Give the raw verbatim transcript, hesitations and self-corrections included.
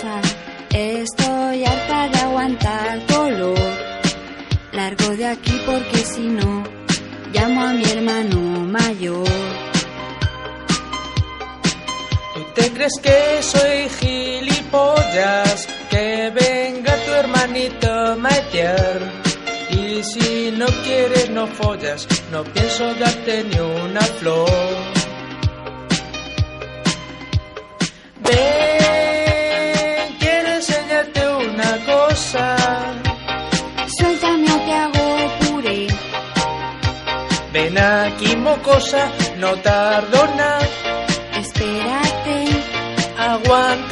casa. Estoy harta de aguantar dolor. Largo de aquí porque si no, llamo a mi hermano mayor. ¿Tú te crees que soy gilipollas? Que venga tu hermanito mayor. Y si no quieres no follas, no pienso darte ni una flor. Ven, quiero enseñarte una cosa. Suéltame o te hago puré. Ven aquí mocosa, no tardo nada. Espérate. Aguanta.